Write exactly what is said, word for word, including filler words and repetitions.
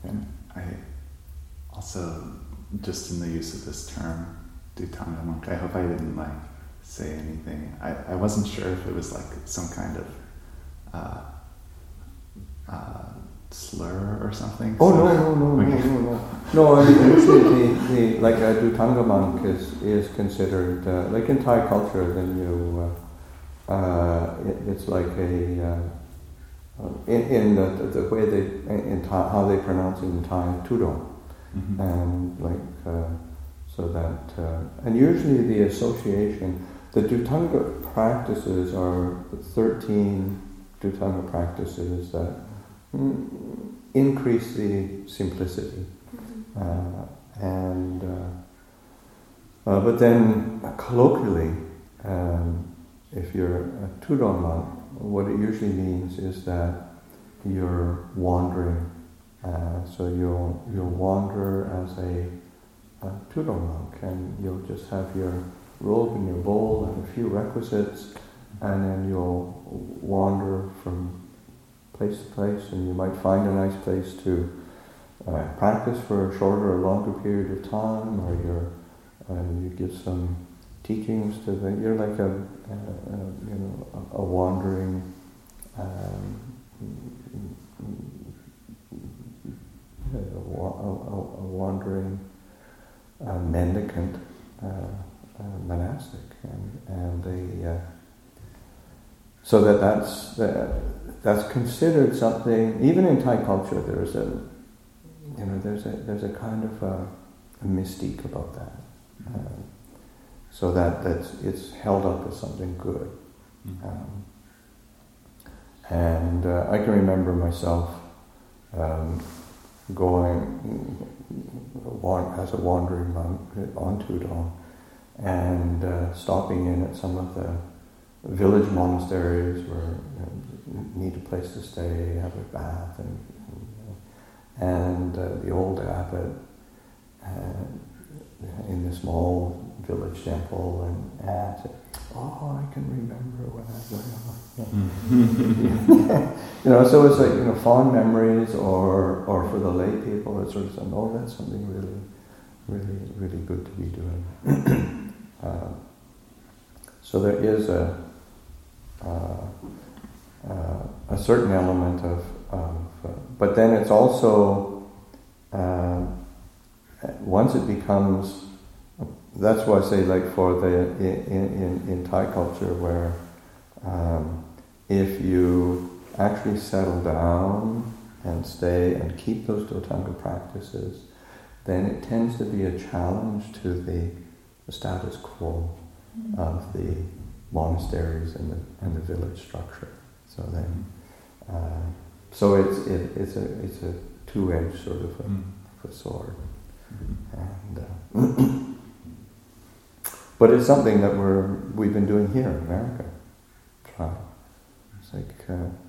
And I also, just in the use of this term, Dhutanga monk, I hope I didn't like say anything. I, I wasn't sure if it was like some kind of uh, uh, slur or something. Oh, so no, no, no, no, no, no. No, I mean, usually the, the, like a Dhutanga monk is, is considered, uh, like in Thai culture, then you, uh, uh, it, it's like a, uh, in, in the, the way they, in Thai, how they pronounce it in Thai, Tudong. Mm-hmm. And like, uh, so that, uh, and usually the association, the Dhutanga practices are thirteen Dhutanga practices that mm, increase the simplicity. Mm-hmm. uh, and uh, uh, but then uh, colloquially, um, if you're a Tudong monk, what it usually means is that you're wandering. Uh, so you'll you'll wander as a, a Tudong monk, and you'll just have your robe and your bowl and a few requisites, and then you'll wander from place to place, and you might find a nice place to uh, practice for a shorter or longer period of time, or you're, uh, you give some teachings to the. You're like a, a, a you know a, a wandering. Um, A, a, a wandering uh, mendicant uh, uh, monastic, and and they uh, so that that's uh, that's considered something. Even in Thai culture, there's a you know there's a there's a kind of a, a mystique about that, mm-hmm. uh, so that that's it's held up as something good, mm-hmm. um, and uh, I can remember myself. Um, going as a wandering monk on Tudong, and uh, stopping in at some of the village monasteries where you need a place to stay, have a bath, and and, and uh, the old abbot uh, in the small village temple, and, and oh, I can remember when I was young. You know, so it's like, you know, fond memories, or or for the lay people, it's sort of saying, oh, that's something really, really, really good to be doing. uh, so there is a uh, uh, a certain element of, of uh, but then it's also uh, once it becomes. That's why I say, like, for the in in, in Thai culture, where um, if you actually settle down and stay and keep those Dhutanga practices, then it tends to be a challenge to the, the status quo mm-hmm. of the monasteries and the and the village structure. So then, uh, so it's it, it's a it's a two-edged sort of a, mm-hmm. of a sword, mm-hmm. and. Uh, But it's something that we're we've been doing here in America. Try. It's like uh,